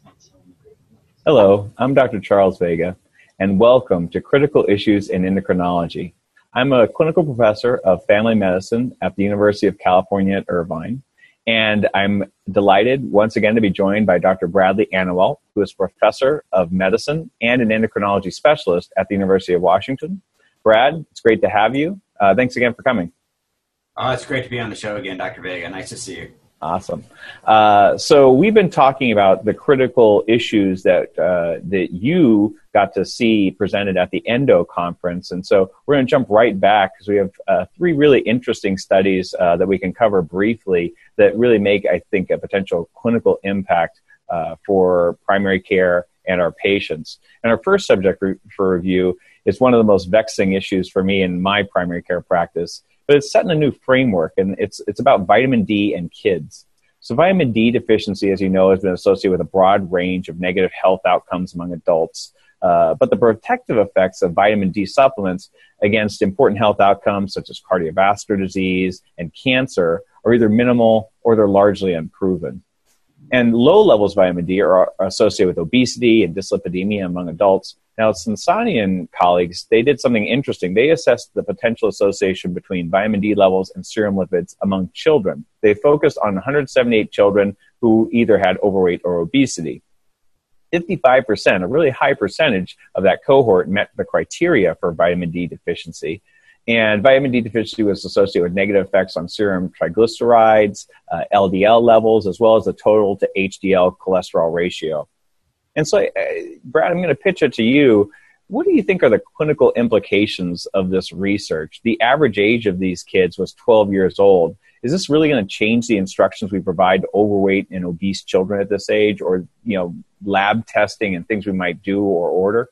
Hello, I'm Dr. Charles Vega, and welcome to Critical Issues in Endocrinology. I'm a clinical professor of family medicine at the University of California at Irvine, and I'm delighted once again to be joined by Dr. Bradley Annawalt, who is professor of medicine and an endocrinology specialist at the University of Washington. Brad, it's great to have you. Thanks again for coming. It's great to be on the show again, Dr. Vega. Nice to see you. Awesome. So we've been talking about the critical issues that you got to see presented at the Endo conference. And so we're going to jump right back because we have three really interesting studies that we can cover briefly that really make, I think, a potential clinical impact for primary care and our patients. And our first subject for review is one of the most vexing issues for me in my primary care practice. But it's set in a new framework, and it's about vitamin D and kids. So vitamin D deficiency, as you know, has been associated with a broad range of negative health outcomes among adults. But the protective effects of vitamin D supplements against important health outcomes such as cardiovascular disease and cancer are either minimal or they're largely unproven. And low levels of vitamin D are associated with obesity and dyslipidemia among adults. Now, Sansani and colleagues, they did something interesting. They assessed the potential association between vitamin D levels and serum lipids among children. They focused on 178 children who either had overweight or obesity. 55%, a really high percentage of that cohort, met the criteria for vitamin D deficiency. And vitamin D deficiency was associated with negative effects on serum triglycerides, LDL levels, as well as the total to HDL cholesterol ratio. And so, Brad, I'm going to pitch it to you. What do you think are the clinical implications of this research? The average age of these kids was 12 years old. Is this really going to change the instructions we provide to overweight and obese children at this age, or lab testing and things we might do or order?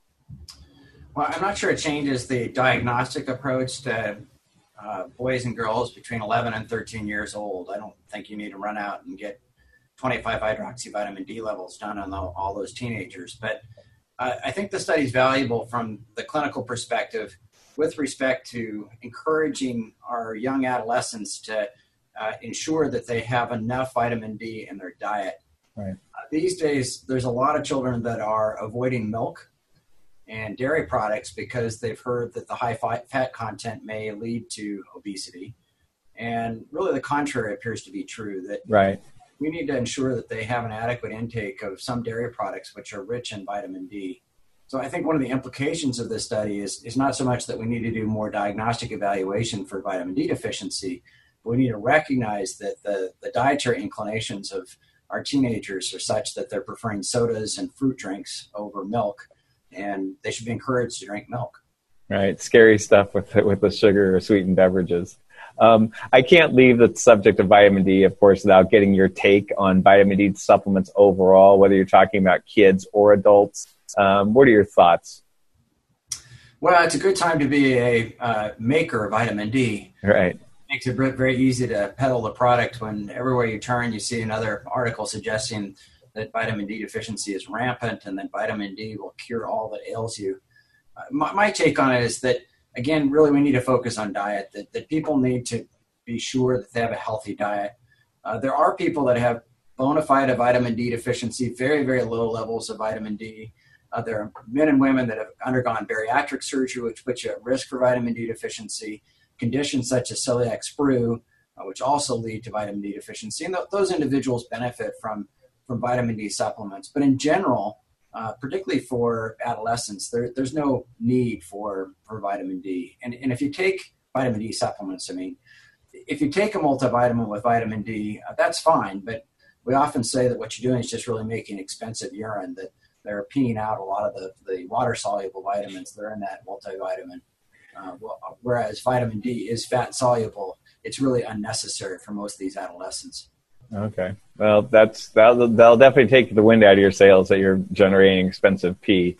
Well, I'm not sure it changes the diagnostic approach to boys and girls between 11 and 13 years old. I don't think you need to run out and get 25-hydroxyvitamin D levels done on all those teenagers. But I think the study is valuable from the clinical perspective with respect to encouraging our young adolescents to ensure that they have enough vitamin D in their diet. Right. These days, there's a lot of children that are avoiding milk and dairy products because they've heard that the high fat content may lead to obesity. And really the contrary appears to be true, that right. We need to ensure that they have an adequate intake of some dairy products which are rich in vitamin D. So I think one of the implications of this study is not so much that we need to do more diagnostic evaluation for vitamin D deficiency, but we need to recognize that the dietary inclinations of our teenagers are such that they're preferring sodas and fruit drinks over milk, and they should be encouraged to drink milk. Right, scary stuff with the sugar or sweetened beverages. I can't leave the subject of vitamin D, of course, without getting your take on vitamin D supplements overall, whether you're talking about kids or adults. What are your thoughts? Well, it's a good time to be a maker of vitamin D. Right. It makes it very easy to peddle the product when everywhere you turn, you see another article suggesting that vitamin D deficiency is rampant and that vitamin D will cure all that ails you. My take on it is that, again, really we need to focus on diet, that people need to be sure that they have a healthy diet. There are people that have bona fide vitamin D deficiency, very, very low levels of vitamin D. There are men and women that have undergone bariatric surgery, which puts you at risk for vitamin D deficiency, conditions such as celiac sprue, which also lead to vitamin D deficiency. And those individuals benefit from vitamin D supplements. But in general, particularly for adolescents, there's no need for vitamin D. And if you take vitamin D supplements, if you take a multivitamin with vitamin D, that's fine. But we often say that what you're doing is just really making expensive urine, that they're peeing out a lot of the water-soluble vitamins that are in that multivitamin. Whereas vitamin D is fat-soluble, it's really unnecessary for most of these adolescents. Okay. Well, that'll definitely take the wind out of your sails that you're generating expensive pee.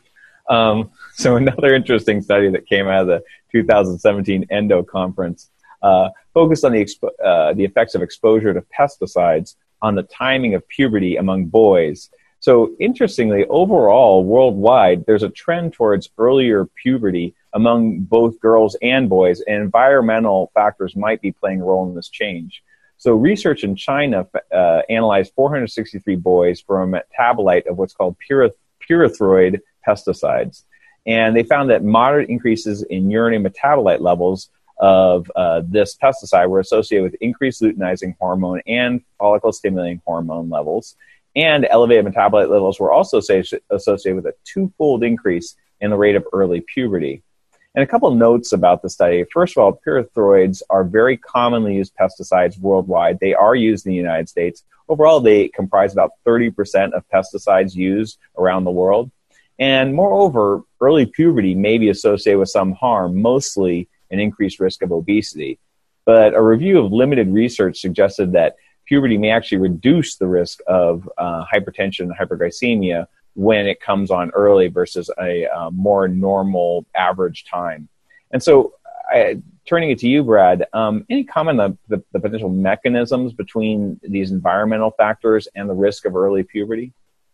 So another interesting study that came out of the 2017 Endo conference focused on the effects of exposure to pesticides on the timing of puberty among boys. So interestingly, overall, worldwide, there's a trend towards earlier puberty among both girls and boys, and environmental factors might be playing a role in this change. So research in China analyzed 463 boys for a metabolite of what's called pyrethroid pesticides. And they found that moderate increases in urine metabolite levels of this pesticide were associated with increased luteinizing hormone and follicle-stimulating hormone levels. And elevated metabolite levels were also associated with a twofold increase in the rate of early puberty. And a couple notes about the study. First of all, pyrethroids are very commonly used pesticides worldwide. They are used in the United States. Overall, they comprise about 30% of pesticides used around the world. And moreover, early puberty may be associated with some harm, mostly an increased risk of obesity. But a review of limited research suggested that puberty may actually reduce the risk of hypertension and hyperglycemia when it comes on early versus a more normal average time. And so turning it to you, Brad, any comment on the potential mechanisms between these environmental factors and the risk of early puberty?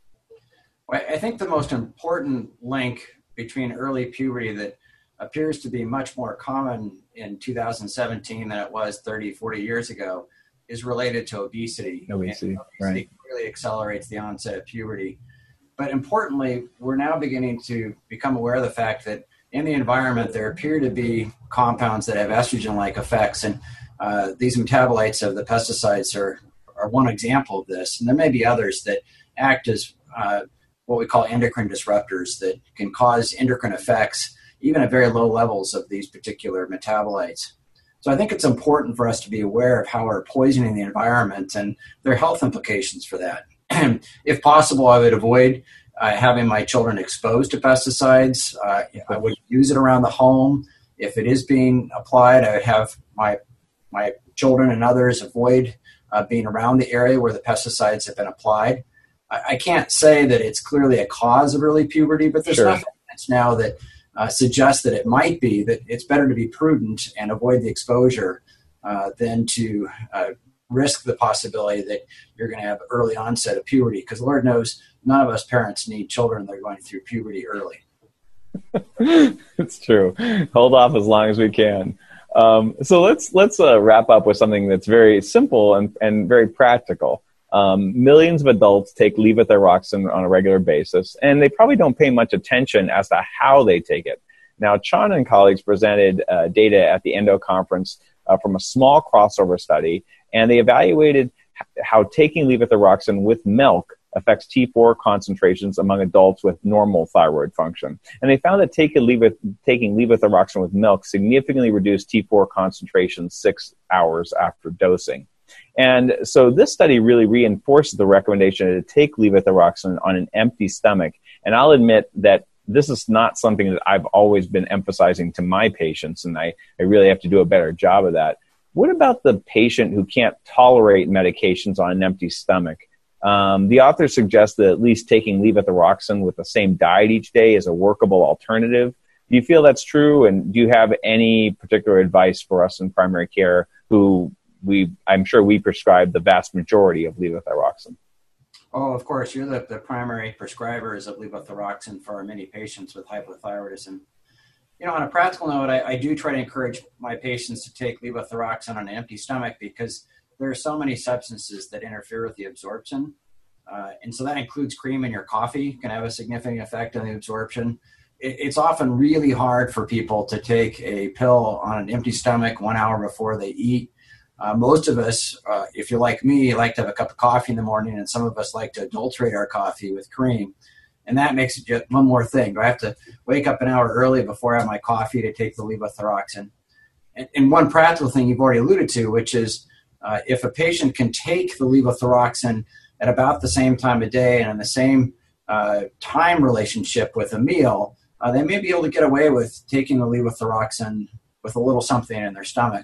Well, I think the most important link between early puberty that appears to be much more common in 2017 than it was 30, 40 years ago is related to obesity. Obesity, right. Really accelerates the onset of puberty. But importantly, we're now beginning to become aware of the fact that in the environment, there appear to be compounds that have estrogen-like effects. And these metabolites of the pesticides are one example of this. And there may be others that act as what we call endocrine disruptors that can cause endocrine effects, even at very low levels of these particular metabolites. So I think it's important for us to be aware of how we're poisoning the environment and their health implications for that. If possible, I would avoid having my children exposed to pesticides. I would use it around the home. If it is being applied, I would have my children and others avoid being around the area where the pesticides have been applied. I can't say that it's clearly a cause of early puberty, but there's enough evidence now that suggests that it might be, that it's better to be prudent and avoid the exposure than to risk the possibility that you're going to have early onset of puberty, because Lord knows none of us parents need children that are going through puberty early. It's true. Hold off as long as we can. So let's wrap up with something that's very simple and very practical. Millions of adults take levothyroxine on a regular basis, and they probably don't pay much attention as to how they take it. Now, Chan and colleagues presented data at the ENDO conference from a small crossover study, and they evaluated how taking levothyroxine with milk affects T4 concentrations among adults with normal thyroid function. And they found that taking levothyroxine with milk significantly reduced T4 concentrations 6 hours after dosing. And so this study really reinforces the recommendation to take levothyroxine on an empty stomach. And I'll admit that this is not something that I've always been emphasizing to my patients, and I really have to do a better job of that. What about the patient who can't tolerate medications on an empty stomach? The author suggests that at least taking levothyroxine with the same diet each day is a workable alternative. Do you feel that's true? And do you have any particular advice for us in primary care who I'm sure we prescribe the vast majority of levothyroxine? Oh, of course. You're the primary prescribers of levothyroxine for our many patients with hypothyroidism. You know, on a practical note, I do try to encourage my patients to take levothyroxine on an empty stomach because there are so many substances that interfere with the absorption. And so that includes cream in your coffee, can have a significant effect on the absorption. It's often really hard for people to take a pill on an empty stomach 1 hour before they eat. Most of us, if you're like me, like to have a cup of coffee in the morning, and some of us like to adulterate our coffee with cream. And that makes it just one more thing. Do I have to wake up an hour early before I have my coffee to take the levothyroxine? And one practical thing you've already alluded to, which is if a patient can take the levothyroxine at about the same time of day and in the same time relationship with a meal, they may be able to get away with taking the levothyroxine with a little something in their stomach.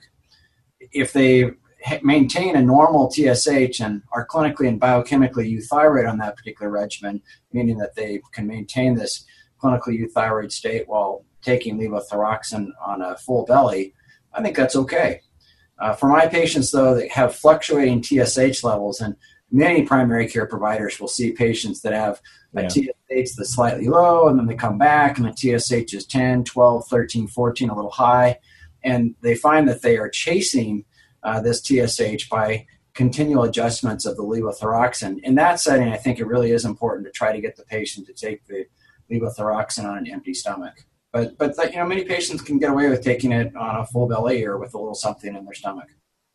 If they maintain a normal TSH and are clinically and biochemically euthyroid on that particular regimen, meaning that they can maintain this clinically euthyroid state while taking levothyroxine on a full belly, I think that's okay. For my patients, though, that have fluctuating TSH levels, and many primary care providers will see patients that have a TSH that's slightly low, and then they come back, and the TSH is 10, 12, 13, 14, a little high, and they find that they are chasing this TSH by continual adjustments of the levothyroxine. In that setting, I think it really is important to try to get the patient to take the levothyroxine on an empty stomach. But many patients can get away with taking it on a full belly or with a little something in their stomach.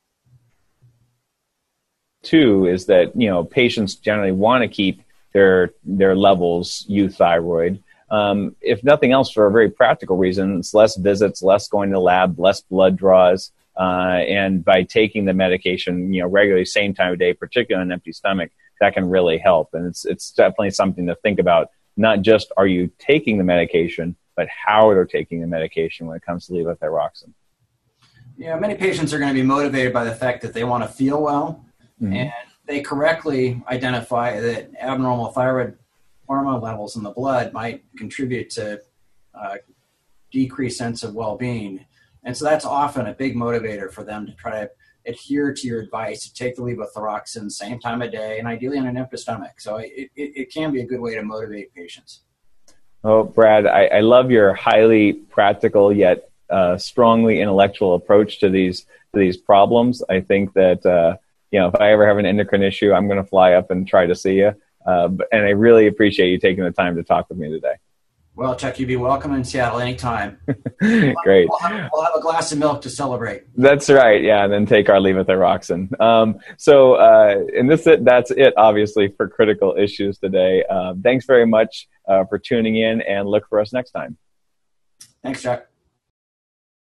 Two is that, patients generally want to keep their levels euthyroid. If nothing else, for a very practical reason, it's less visits, less going to the lab, less blood draws. And by taking the medication, regularly, same time of day, particularly on an empty stomach, that can really help. And it's definitely something to think about. Not just are you taking the medication, but how they're taking the medication when it comes to levothyroxine. Many patients are going to be motivated by the fact that they want to feel well, and they correctly identify that abnormal thyroid hormone levels in the blood might contribute to decreased sense of well-being. And so that's often a big motivator for them to try to adhere to your advice to take the levothyroxine same time of day and ideally on an empty stomach. So it can be a good way to motivate patients. Oh, Brad, I love your highly practical yet strongly intellectual approach to these problems. I think that if I ever have an endocrine issue, I'm going to fly up and try to see you. And I really appreciate you taking the time to talk with me today. Well, Chuck, you'd be welcome in Seattle anytime. Great. We'll have a glass of milk to celebrate. That's right. Yeah, and then take our levothyroxine. That's it, obviously, for Critical Issues today. Thanks very much for tuning in, and look for us next time. Thanks, Chuck.